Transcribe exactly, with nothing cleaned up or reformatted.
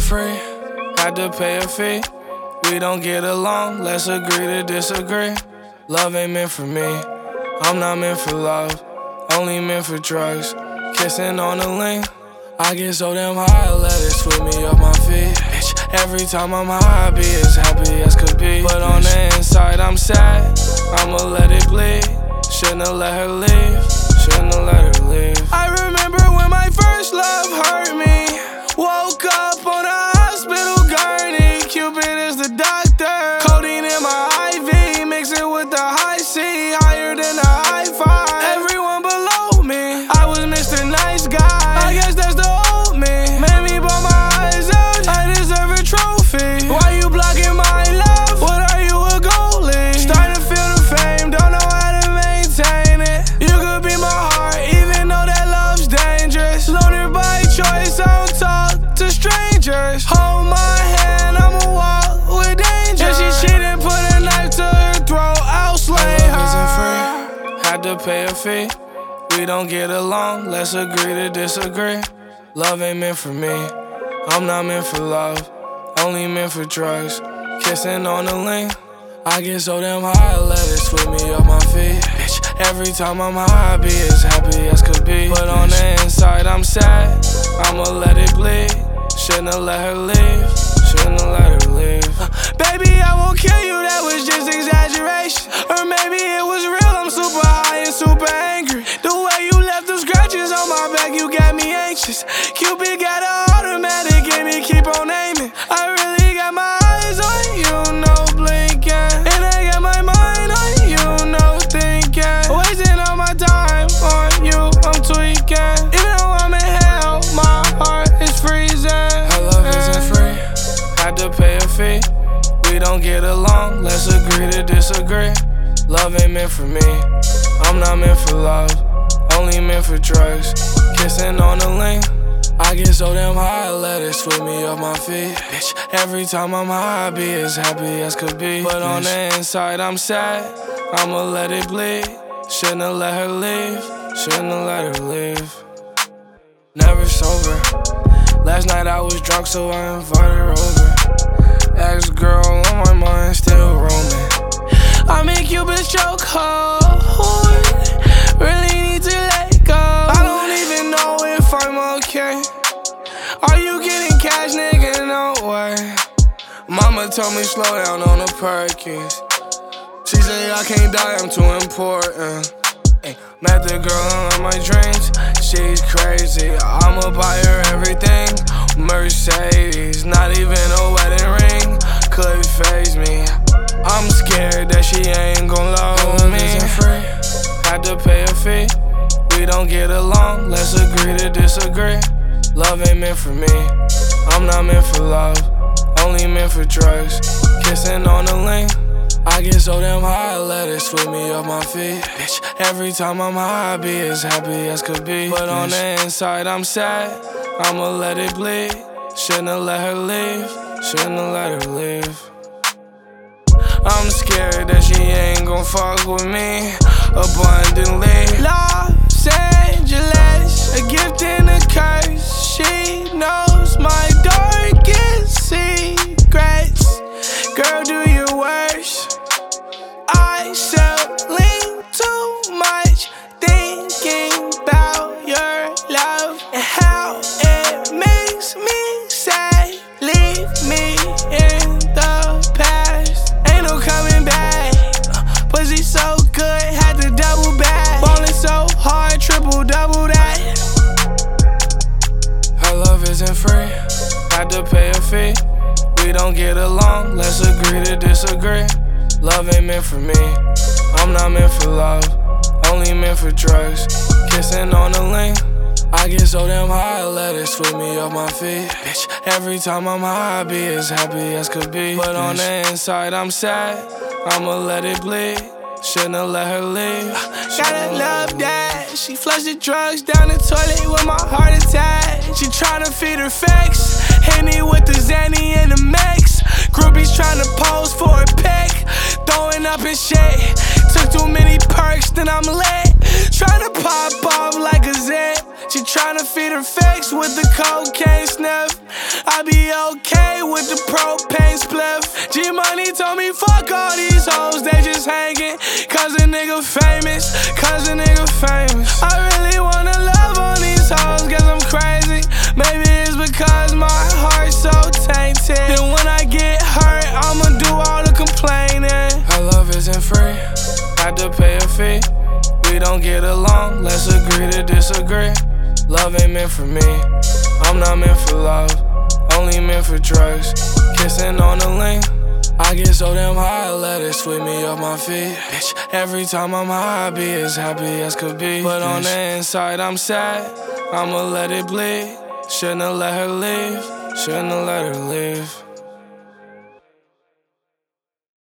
free, had to pay a fee. We don't get along, let's agree to disagree. Love ain't meant for me, I'm not meant for love, only meant for drugs. Kissing on the link, I get so damn high, let it sweep me off my feet. Bitch, every time I'm high, I be as happy as could be. But on the inside, I'm sad, I'ma let it bleed. Shouldn't have let her leave, shouldn't have let her leave. I remember when my first love hurt me. Woke up on a hospital gurney. Cupid is the doctor. Codeine in my I V, mix it with the high C, higher than the high five. Everyone below me, I was Mister Nice Guy. I guess that's the old me. Made me ball my eyes out, I deserve a trophy. Why you blocking my love? What are you, a goalie? Starting to feel the fame, don't know how to maintain it. You could be my heart, even though that love's dangerous. Loner by choice, I don't talk to strangers. Hold my hand, I'ma walk with danger. If she cheated, put a knife to her throat, I'll slay her. Love isn't free, had to pay a fee. We don't get along, let's agree to disagree. Love ain't meant for me, I'm not meant for love, only meant for drugs. Kissing on the link, I get so damn high, let it sweep me off my feet. Bitch, every time I'm high, I be as happy as could be. But on the inside, I'm sad, I'ma let it bleed. Shouldn't have let her leave, shouldn't have let her leave. uh, Baby, I won't kill you, that was just exaggeration. Or maybe it was real, I'm super high and super angry. The way you left the scratches on my back, you got me anxious. Cupid got an automatic and it keep on aiming. I really got my eyes on you, no blinking. And I got my mind on you, no thinking. Wasting all my time on you, I'm tweaking. Even though I'm in hell, my heart is freezing. Her love isn't free, had to pay a fee. We don't get along, let's agree to disagree. Love ain't meant for me, I'm not meant for love, only meant for drugs. Kissing on the link, I get so damn high, let it sweep me off my feet. Bitch, every time I'm high, I be as happy as could be. But on the inside, I'm sad, I'ma let it bleed. Shouldn't have let her leave, shouldn't have let her leave. Never sober, last night I was drunk, so I invited her over. Ex-girl on my mind, still roaming. I'm in Cupid's chokehold, really need to let go. I don't even know if I'm okay. Are you getting cash, nigga? No way. Mama told me slow down on the Perkins. She said I can't die, I'm too important. Ay, met the girl in my dreams, she's crazy. I'ma buy her everything, Mercedes, not even a wedding ring could faze me. I'm scared that she ain't gon' love me. Isn't free, had to pay a fee. We don't get along, let's agree to disagree. Love ain't meant for me, I'm not meant for love, only meant for drugs. Kissing on the link, I get so damn high, let it sweep me off my feet. Bitch, every time I'm high, I be as happy as could be. But on the inside, I'm sad, I'ma let it bleed. Shouldn't have let her leave, shouldn't have let her leave. I'm scared that she ain't gon' fuck with me abundantly. Los Angeles, a gift and a curse. She knows my darkest secrets. Girl, do your worst. I selling too much, thinking about your love and how it makes me sad. Leave me in the past, ain't no coming back. uh, Pussy so good, had to double back. Ballin' so hard, triple double that. Her love isn't free, had to pay a fee. We don't get along, let's agree to disagree. Love ain't meant for me, I'm not meant for love, only meant for drugs. Kissing on the link, I get so damn high, let it sweep me off my feet. Bitch, every time I'm high, I be as happy as could be. But on the inside, I'm sad, I'ma let it bleed. Shouldn't have let her leave. Gotta love that she flushed the drugs down the toilet with my heart attack. She tryna feed her facts, Henny with the Zanny and the Max. Groupies tryna pose for a pic, throwing up and shit. Took too many perks, then I'm lit. Tryna pop off like a zit. She tryna feed her fakes with the cocaine sniff. I be okay with the propane spliff. G-Money told me fuck all these hoes, they just hanging. Cause a nigga famous, cause a nigga famous. I really wanna love on these hoes, guess I'm crazy. Maybe it's because my heart's so tainted. Then when I get hurt, I'ma do all the complaining. Our love isn't free, had to pay a fee. We don't get along, let's agree to disagree. Love ain't meant for me, I'm not meant for love, only meant for drugs. Kissing on the link, I get so damn high, let it sweep me off my feet. Bitch, every time I'm high, I be as happy as could be. But on the inside, I'm sad, I'ma let it bleed. Shouldn't have let her leave, shouldn't have let her leave.